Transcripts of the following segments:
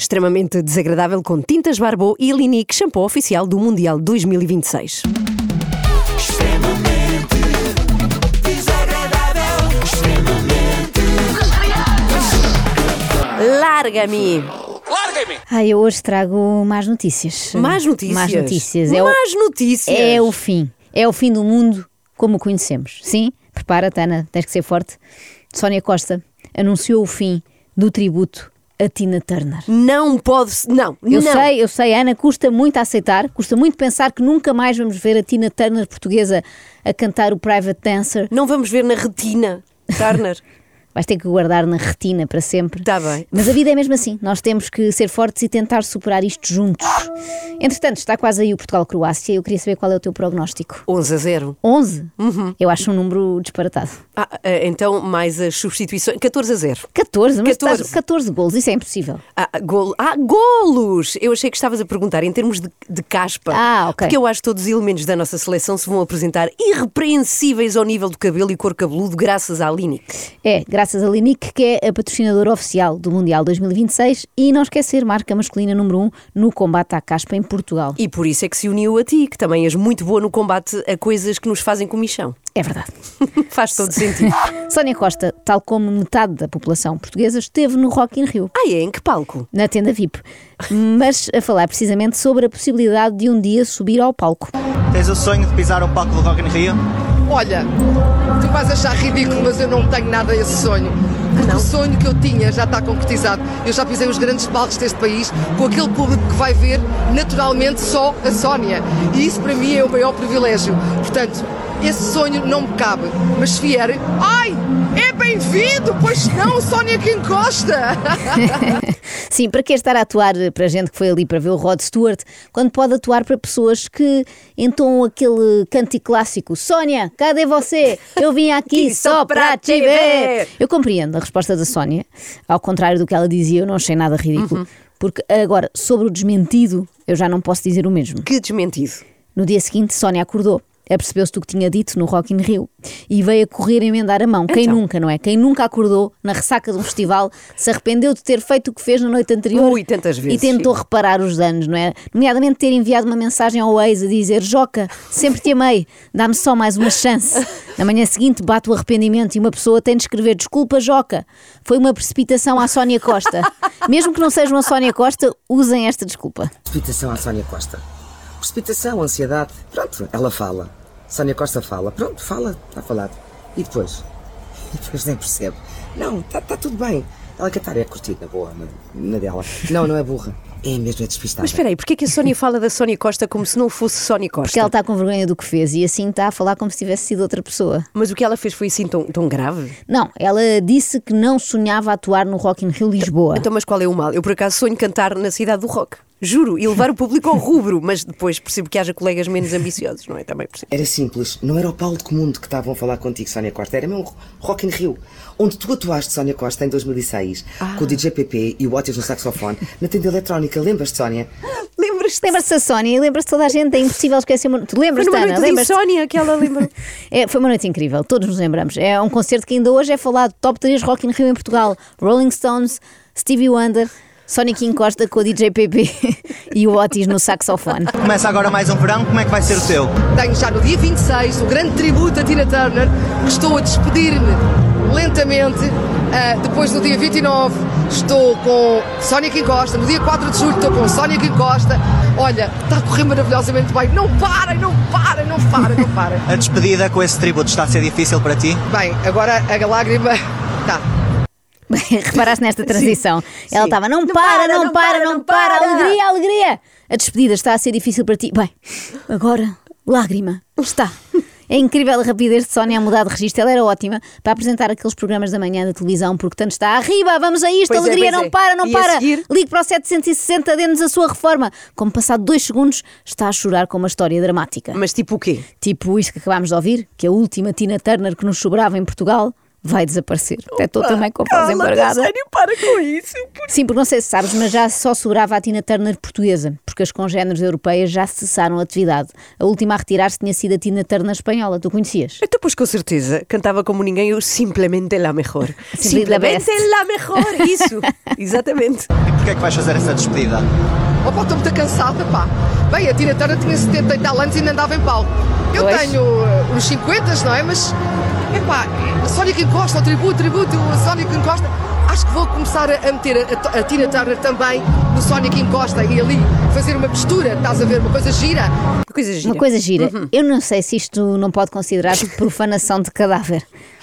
extremamente desagradável com tintas Barbô e Linique, shampoo oficial do Mundial 2026. Extremamente desagradável. Extremamente desagradável. Larga-me! Eu hoje trago más notícias. Más notícias? Más notícias. Más notícias? É o fim. É o fim do mundo como o conhecemos. Sim? Prepara-te, Ana, tens que ser forte. Sónia Costa anunciou o fim do tributo a Tina Turner. Não pode... Não. Eu sei, Ana, custa muito a aceitar, custa muito pensar que nunca mais vamos ver a Tina Turner portuguesa a cantar o Private Dancer. Não vamos ver na retina, Turner. Vais ter que guardar na retina para sempre. Está bem. Mas a vida é mesmo assim. Nós temos que ser fortes e tentar superar isto juntos. Entretanto, está quase aí o Portugal-Croácia. Eu queria saber qual é o teu prognóstico. 11-0. 11? Eu acho um número disparatado. Então mais as substituições. 14-0. 14? Mas 14. 14 golos, isso é impossível. Golos! Eu achei que estavas a perguntar em termos de caspa. Ok. Porque eu acho que todos os elementos da nossa seleção se vão apresentar irrepreensíveis ao nível do cabelo e cor cabeludo graças à Linique. Graças a Linique, que é a patrocinadora oficial do Mundial 2026 e, não esquecer, marca masculina número 1 no combate à caspa em Portugal. E por isso é que se uniu a ti, que também és muito boa no combate a coisas que nos fazem comichão. É verdade. Faz todo sentido. Sónia Costa, tal como metade da população portuguesa, esteve no Rock in Rio. Em que palco? Na tenda VIP. Mas a falar precisamente sobre a possibilidade de um dia subir ao palco. Tens o sonho de pisar o palco do Rock in Rio? Olha, tu vais achar ridículo, mas eu não tenho nada esse sonho. Porque o sonho que eu tinha já está concretizado. Eu já pisei os grandes palcos deste país com aquele público que vai ver naturalmente só a Sónia. E isso para mim é o maior privilégio. Portanto, esse sonho não me cabe. Mas se vier, é bem-vindo, pois não, Sónia que encosta. Sim, para que estar a atuar para gente que foi ali para ver o Rod Stewart, quando pode atuar para pessoas que entoam aquele cântico clássico: Sónia, cadê você? Eu vim aqui só para te ver. Eu compreendo a resposta da Sónia, ao contrário do que ela dizia, eu não achei nada ridículo. Porque agora, sobre o desmentido, eu já não posso dizer o mesmo. Que desmentido? No dia seguinte, Sónia acordou. Apercebeu-se do que tinha dito no Rock in Rio e veio a correr emendar a mão. Quem nunca, não é? Quem nunca acordou na ressaca de um festival, se arrependeu de ter feito o que fez na noite anterior tantas vezes, e tentou reparar os danos, não é? Nomeadamente ter enviado uma mensagem ao ex a dizer: Joca, sempre te amei, dá-me só mais uma chance. Na manhã seguinte bate o arrependimento e uma pessoa tem de escrever: desculpa, Joca, foi uma precipitação à Sónia Costa. Mesmo que não seja uma Sónia Costa, usem esta desculpa. Precipitação à Sónia Costa. Precipitação, ansiedade. Pronto, ela fala. Sónia Costa fala. Pronto, fala, está falado. E depois? Depois nem percebe. Não, está tudo bem. Ela cantar é curtida, boa, na dela. Não é burra. É mesmo despistada. Mas espera aí, porquê que a Sónia fala da Sónia Costa como se não fosse Sónia Costa? Porque ela está com vergonha do que fez e assim está a falar como se tivesse sido outra pessoa. Mas o que ela fez foi assim tão grave? Não, ela disse que não sonhava atuar no Rock in Rio Lisboa. Então, mas qual é o mal? Eu por acaso sonho cantar na cidade do rock. Juro, e levar o público ao rubro, mas depois percebo que haja colegas menos ambiciosos, não é? Também percebo. Era simples, não era o Paulo de Comundo que estavam a falar contigo, Sónia Costa, era mesmo Rock in Rio, onde tu atuaste, Sónia Costa, em 2006, com o DJ PP e o Otis no saxofone, na tenda eletrónica, lembras-te, Sónia? Lembras-te da Sónia e lembras-te toda a gente, é impossível esquecer. Tu lembras-te, Ana? Lembras-te Sónia, que ela lembrou. Foi uma noite incrível, todos nos lembramos. É um concerto que ainda hoje é falado, top 3 Rock in Rio em Portugal, Rolling Stones, Stevie Wonder, Sónia que encosta com o DJ PP e o Otis no saxofone. Começa agora mais um verão, como é que vai ser o teu? Tenho já no dia 26 o grande tributo a Tina Turner, que estou a despedir-me lentamente. Depois no dia 29 estou com Sónia que encosta. No dia 4 de julho estou com Sónia que encosta. Olha, está a correr maravilhosamente bem. Não para. A despedida com esse tributo está a ser difícil para ti? Bem, agora a lágrima está. Reparaste nesta transição? Sim. Ela estava, não para, alegria. A despedida está a ser difícil para ti. Bem, agora, lágrima, está. É incrível a rapidez de Sónia a mudar de registro. Ela era ótima para apresentar aqueles programas da manhã da televisão, porque tanto está arriba, vamos a isto, alegria, não para. Ligue para o 760, dê-nos a sua reforma. Como passado 2 segundos, está a chorar com uma história dramática. Mas tipo o quê? Tipo isto que acabámos de ouvir, que a última Tina Turner que nos sobrava em Portugal vai desaparecer. Até estou também com a voz embargada. Sério, para com isso. Sim, porque não sei se sabes, mas já só sobrava a Tina Turner portuguesa, porque as congéneres europeias já cessaram a atividade. A última a retirar-se tinha sido a Tina Turner espanhola. Tu conhecias? Então, pois com certeza, cantava como ninguém o Simplemente la Mejor. Simplemente la Mejor, isso. Exatamente. E porquê é que vais fazer essa despedida? Opa, estou muito cansada, pá. Bem, a Tina Turner tinha 70 e tal anos e ainda andava em palco. Eu Pois. tenho uns 50, não é? Mas, epá, a Sónia que encosta, o tributo, a Sónia que encosta. Acho que vou começar a meter a Tina Turner também no Sónia que encosta e ali fazer uma mistura, estás a ver? Uma coisa gira. Uma coisa gira. Uma coisa gira. Eu não sei se isto não pode considerar-se profanação de cadáver.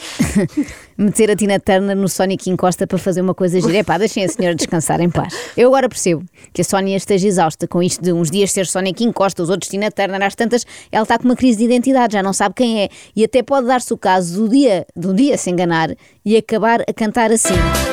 Meter a Tina Turner no Sónia que encosta para fazer uma coisa gira. Epá, deixem a senhora descansar em paz. Eu agora percebo que a Sónia esteja exausta com isto de uns dias ser Sónia que encosta, os outros Tina Turner, às tantas, ela está com uma crise de identidade, já não sabe quem é. E até pode dar-se o caso do dia se enganar e acabar a cantar assim.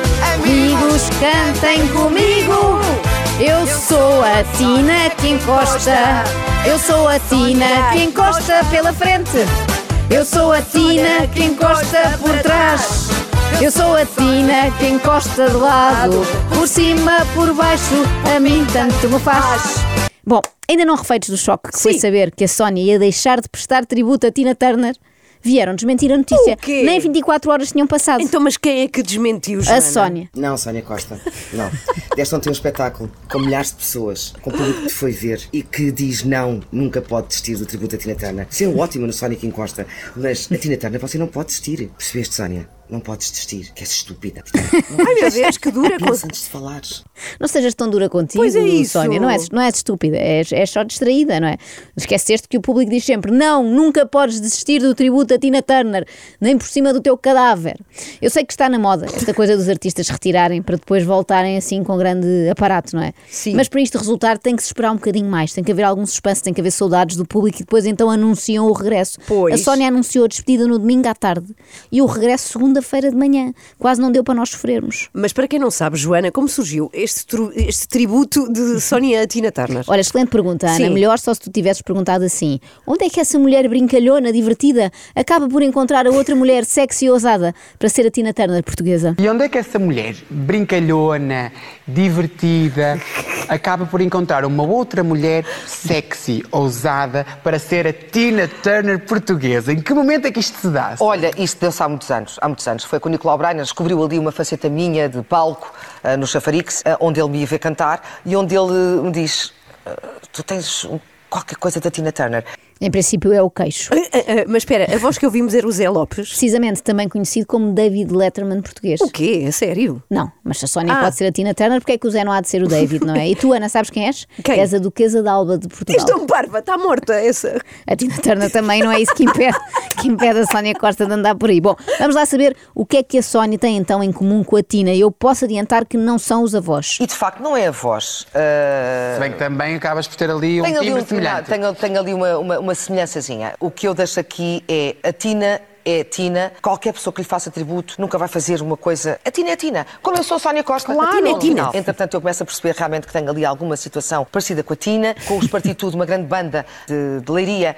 Amigos, cantem comigo. Eu sou a Tina que encosta. Eu sou a Tina que encosta pela frente. Eu sou a Tina que encosta por trás. Eu sou a Tina que encosta de lado. Por cima, por baixo, a mim tanto me faz. Bom, ainda não refeitos do choque que foi Sim. saber que a Sónia ia deixar de prestar tributo a Tina Turner, vieram desmentir a notícia. O quê? Nem 24 horas tinham passado. Então, mas quem é que desmentiu, Joana? A Sónia. Não, Sónia Costa, não. Deste ontem um espetáculo com milhares de pessoas, com o público que te foi ver e que diz não, nunca pode desistir do tributo a Tina Turner. Isso é ótimo no Sónia que encosta, mas a Tina Turner você não pode desistir. Percebeste, Sónia? Não podes desistir, que és estúpida. Ai, meu Deus, que dura. Pensa antes de falares. Não sejas tão dura contigo, Pois é isso. Sónia. Não és estúpida, és só distraída, não é? Esqueceste que o público diz sempre: não, nunca podes desistir do tributo a Tina Turner, nem por cima do teu cadáver. Eu sei que está na moda esta coisa dos artistas retirarem para depois voltarem assim com grande aparato, não é? Sim. Mas para isto resultar tem que se esperar um bocadinho mais, tem que haver algum suspense, tem que haver saudades do público e depois então anunciam o regresso. Pois. A Sónia anunciou a despedida no domingo à tarde e o regresso segunda-feira de manhã. Quase não deu para nós sofrermos. Mas para quem não sabe, Joana, como surgiu este tributo de Sónia a Tina Turner? Olha, excelente pergunta, Ana. Sim. Melhor só se tu tivesses perguntado assim: onde é que essa mulher brincalhona, divertida, acaba por encontrar a outra mulher sexy e ousada para ser a Tina Turner portuguesa? E onde é que essa mulher, brincalhona, divertida, acaba por encontrar uma outra mulher sexy, ousada, para ser a Tina Turner portuguesa? Em que momento é que isto se dá? Olha, isto deu-se há muitos anos. Foi com o Nicolau Breiner, descobriu ali uma faceta minha de palco no Chafarix, onde ele me ia ver cantar e onde ele me diz: tu tens qualquer coisa da Tina Turner. Em princípio é o queixo. Mas espera, a voz que ouvimos era o Zé Lopes? Precisamente também conhecido como David Letterman português. O quê? É sério? Não, mas se a Sónia pode ser a Tina Turner, porque é que o Zé não há de ser o David, não é? E tu, Ana, sabes quem és? Quem? És a Duquesa de Alba de Portugal. Isto é um parva, está morta essa. A Tina Turner também, não é isso que impede a Sónia Costa de andar por aí. Bom, vamos lá saber o que é que a Sónia tem então em comum com a Tina. Eu posso adiantar que não são os avós. E de facto não é a voz. Se bem que também acabas por ter ali um timbre semelhante. Tenho ali uma semelhançazinha. O que eu deixo aqui é a Tina. É a Tina. Qualquer pessoa que lhe faça tributo nunca vai fazer uma coisa. A Tina é a Tina. Como eu sou a Sónia Costa, Claro. a Tina é a Tina. Tina. Entretanto, eu começo a perceber realmente que tenho ali alguma situação parecida com a Tina. Com os Partitudo, uma grande banda de Leiria,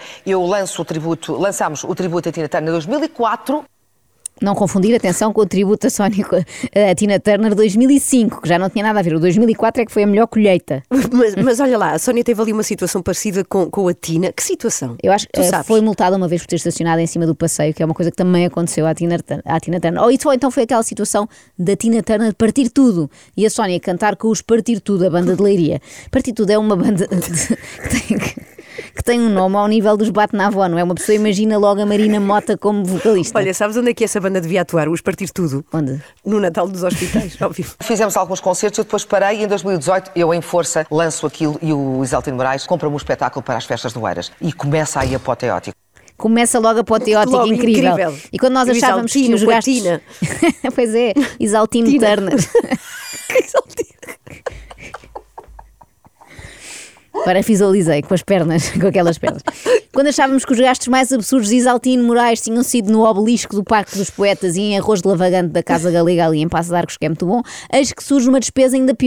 lançámos o tributo a Tina Turner em 2004. Não confundir, atenção, com o tributo a Sónia, a Tina Turner 2005, que já não tinha nada a ver. O 2004 é que foi a melhor colheita. Mas olha lá, a Sónia teve ali uma situação parecida com a Tina. Que situação? Eu acho Tu que sabes? foi multada uma vez por ter estacionado em cima do passeio, que é uma coisa que também aconteceu à Tina Turner. Ou então foi aquela situação da Tina Turner partir tudo e a Sónia cantar com os Partir Tudo, a banda de Leiria. Partir Tudo é uma banda que tem um nome ao nível dos Bate na Avó, não é? Uma pessoa imagina logo a Marina Mota como vocalista. Olha, sabes onde é que essa banda devia atuar? Os Partir Tudo? Onde? No Natal dos Hospitais, óbvio. Fizemos alguns concertos, eu depois parei e em 2018 eu em força lanço aquilo e o Isaltino Moraes compra-me um espetáculo para as festas do Eiras e começa aí apoteótico. Começa logo apoteótico, Logo, incrível. E quando nós E o achávamos que Isaltino os com a gastos... Tina. Pois é, Isaltino Tina. Turner. Agora visualizei com as pernas, com aquelas pernas. Quando achávamos que os gastos mais absurdos de Isaltino Moraes tinham sido no obelisco do Parque dos Poetas e em arroz de lavagante da Casa Galega ali em Passo de Arcos, que é muito bom, eis que surge uma despesa ainda pior.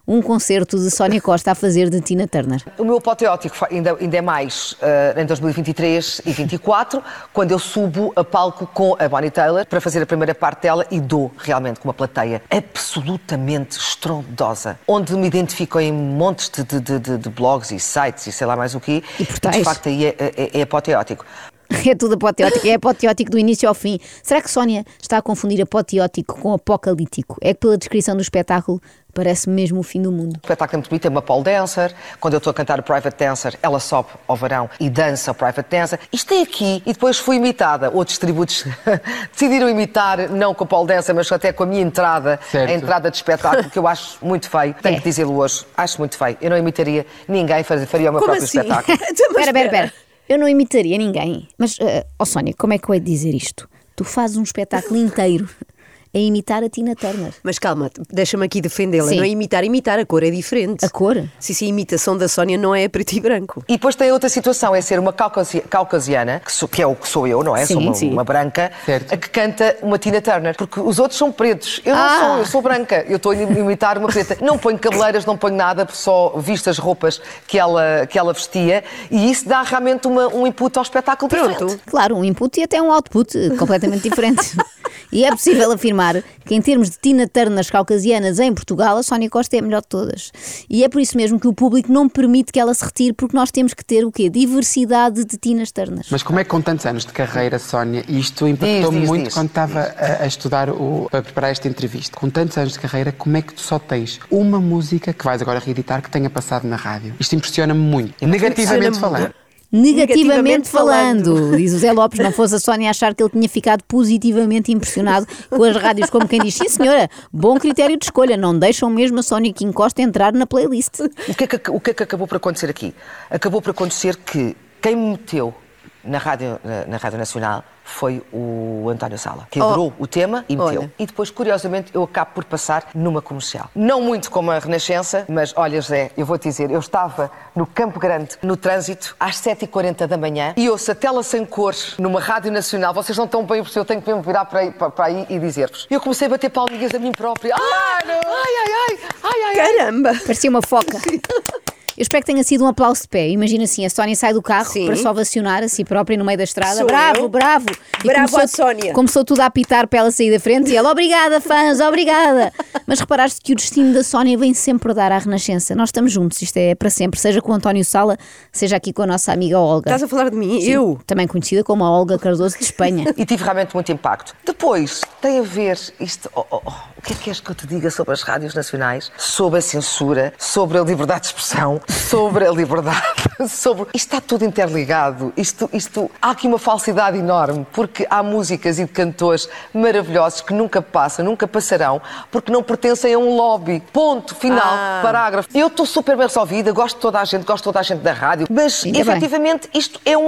um concerto de Sónia Costa a fazer de Tina Turner. O meu apoteótico ainda é mais em 2023 e 2024, quando eu subo a palco com a Bonnie Tyler para fazer a primeira parte dela e dou realmente com uma plateia absolutamente estrondosa, onde me identifico em montes de blogs e sites e sei lá mais o quê. E portais. De facto aí é apoteótico. É tudo apoteótico, é apoteótico do início ao fim. Será que Sónia está a confundir apoteótico com apocalíptico? É que pela descrição do espetáculo parece mesmo o fim do mundo. O espetáculo é muito bonito, é uma pole dancer. Quando eu estou a cantar o Private Dancer, ela sobe ao varão e dança o Private Dancer. Isto é aqui, e depois fui imitada. Outros tributos decidiram imitar, não com a pole dancer, mas até com a minha entrada, certo. A entrada de espetáculo, que eu acho muito feio. Tenho que dizê-lo hoje, acho muito feio. Eu não imitaria ninguém, faria o meu próprio espetáculo. Espera. Eu não imitaria ninguém. Mas, Sónia, como é que eu hei de dizer isto? Tu fazes um espetáculo inteiro a imitar a Tina Turner. Mas calma, deixa-me aqui defendê-la. Sim. Não é imitar, a cor é diferente. A cor? Sim, a imitação da Sónia não é preto e branco. E depois tem outra situação, é ser uma caucasiana, que é o que sou eu, não é? Sim, sou uma branca, certo. a que canta uma Tina Turner. Porque os outros são pretos. Eu não sou, eu sou branca. Eu estou a imitar uma preta. Não ponho cabeleiras, não ponho nada, só visto as roupas que ela vestia. E isso dá realmente um input ao espetáculo diferente. Claro, um input e até um output completamente diferente. E é possível afirmar que em termos de Tina Turners caucasianas em Portugal, a Sónia Costa é a melhor de todas. E é por isso mesmo que o público não permite que ela se retire, porque nós temos que ter o quê? Diversidade de Tinas Turners. Mas como é que com tantos anos de carreira, Sónia, e isto impactou-me muito diz. quando estava a estudar, para preparar esta entrevista, com tantos anos de carreira, como é que tu só tens uma música que vais agora reeditar que tenha passado na rádio? Isto impressiona-me muito. Negativamente falando. Negativamente falando, diz o Zé Lopes, não fosse a Sónia achar que ele tinha ficado positivamente impressionado com as rádios, como quem diz, sim senhora, bom critério de escolha, não deixam mesmo a Sónia Quim Costa entrar na playlist. O que é que acabou por acontecer aqui? Acabou por acontecer que quem me meteu na Rádio Nacional foi o António Sala, que adorou o tema e meteu. Olha. E depois, curiosamente, eu acabo por passar numa comercial. Não muito como a Renascença, mas olha, José, eu vou-te dizer, eu estava no Campo Grande, no trânsito, às 7h40 da manhã, e ouço a tela sem cores numa Rádio Nacional. Vocês não estão bem, porque eu tenho que me virar para aí e dizer-vos. Eu comecei a bater palminhas a mim própria. Ai. Caramba! Parecia uma foca. Eu espero que tenha sido um aplauso de pé. Imagina assim, a Sónia sai do carro para se ovacionar a si própria no meio da estrada. Sou bravo! eu. Bravo Bravo à Sónia. Começou tudo a apitar para ela sair da frente e ela, obrigada fãs, obrigada. Mas reparaste que o destino da Sónia vem sempre dar à Renascença. Nós estamos juntos, isto é para sempre. Seja com o António Sala, seja aqui com a nossa amiga Olga. Estás a falar de mim? Sim, Eu? também conhecida como a Olga Cardoso de Espanha. E tive realmente muito impacto. Depois, tem a ver isto... o que é que queres que eu te diga sobre as rádios nacionais? Sobre a censura, sobre a liberdade de expressão, sobre a liberdade, sobre... Isto está tudo interligado. Há aqui uma falsidade enorme, porque há músicas e cantores maravilhosos que nunca passam, nunca passarão, porque não pertencem a um lobby. Ponto, final, parágrafo. Eu estou super bem resolvida, gosto de toda a gente da rádio, mas efetivamente isto é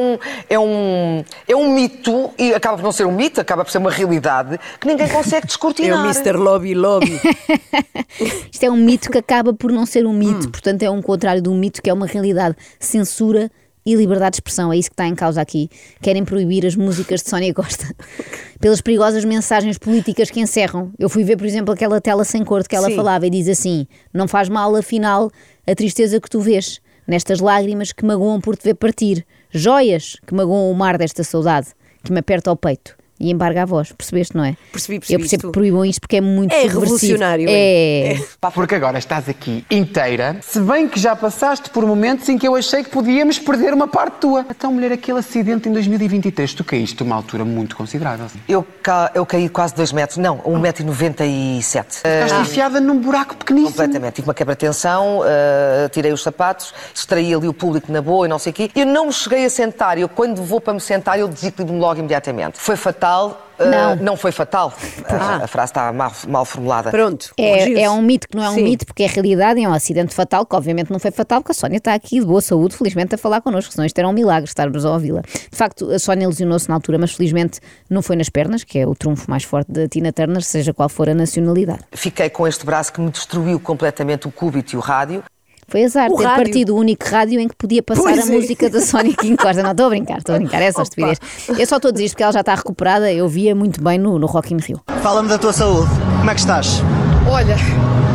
um mito, e acaba por não ser um mito, acaba por ser uma realidade que ninguém consegue descortinar. É o Mr. Lobby. Isto é um mito que acaba por não ser um mito, portanto é um contrário de um mito que é uma realidade. Censura e liberdade de expressão, é isso que está em causa aqui. Querem proibir as músicas de Sónia Costa pelas perigosas mensagens políticas que encerram. Eu fui ver, por exemplo, aquela tela sem cor de que ela falava e diz assim: não faz mal, afinal, a tristeza que tu vês nestas lágrimas que magoam por te ver partir, joias que magoam o mar desta saudade que me aperta ao peito e embarga a voz. Percebeste, não é? Percebi. Eu percebo que proíbam isto porque é muito subversivo. Revolucionário. Porque agora estás aqui inteira, se bem que já passaste por momentos em que eu achei que podíamos perder uma parte tua. Então, mulher, aquele acidente em 2023, tu caíste uma altura muito considerável. Eu caí quase 2 metros, não, 1,97 m. Ficaste enfiada num buraco pequeníssimo. Completamente. Tive uma quebra-tensão, tirei os sapatos, distraí ali o público na boa e não sei o quê. Eu não me cheguei a sentar. Eu, quando vou para me sentar, eu desequilibro-me logo imediatamente. Foi fatal. Não foi fatal. A frase está mal formulada. Pronto. É um mito que não é um mito, porque é realidade, é um acidente fatal, que obviamente não foi fatal, porque a Sónia está aqui de boa saúde, felizmente, a falar connosco, senão isto era um milagre estarmos a ouvi-la. De facto, a Sónia lesionou-se na altura, mas felizmente não foi nas pernas, que é o trunfo mais forte da Tina Turner, seja qual for a nacionalidade. Fiquei com este braço que me destruiu completamente o cúbito e o rádio. Foi azar ter partido o único rádio em que podia passar a música da Sónia Quim Costa. Não, estou a brincar, é só estupidez. Eu só estou a dizer isto porque ela já está recuperada, eu via muito bem no Rock in Rio. Fala-me da tua saúde. Como é que estás? Olha,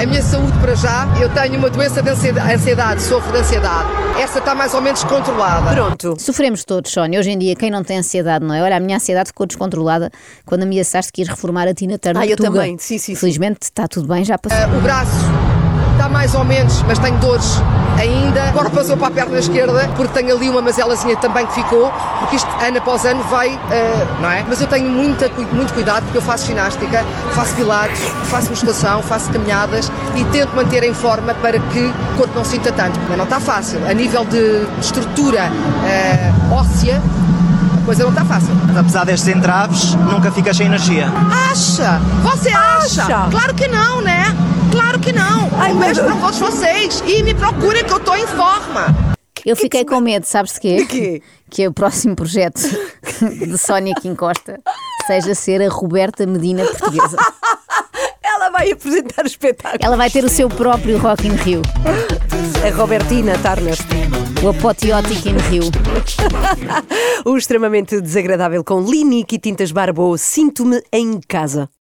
A minha saúde para já, eu tenho uma doença de ansiedade, sofro de ansiedade. Essa está mais ou menos controlada. Pronto. Sofremos todos, Sónia. Hoje em dia, quem não tem ansiedade, não é? Olha, a minha ansiedade ficou descontrolada quando ameaçaste que ias reformar a Tina Turner. Eu Tuga. também. Sim. Felizmente está tudo bem, já passou. O braço está mais ou menos, mas tenho dores ainda. Agora passou para a perna esquerda, porque tenho ali uma mazelazinha também que ficou, porque isto ano após ano vai, não é? Mas eu tenho muito cuidado, porque eu faço ginástica, faço pilates, faço musculação, faço caminhadas e tento manter em forma para que o corpo não sinta tanto. Mas não está fácil. A nível de estrutura óssea, a coisa não está fácil. Mas apesar destes entraves, nunca ficas sem energia. Acha? Você acha? Claro que não, né? Claro que não. Um beijo para todos vocês e me procurem que eu estou em forma. Eu fiquei com medo, sabes de quê? De quê? Que o próximo projeto de Sónia Quim Costa seja ser a Roberta Medina portuguesa. Ela vai apresentar o espetáculo. Ela vai ter o seu próprio Rock in Rio. A Robertina Turner. O Apoteótico in Rio. O extremamente desagradável com Linique e Tintas Barbô. Sinto-me em casa.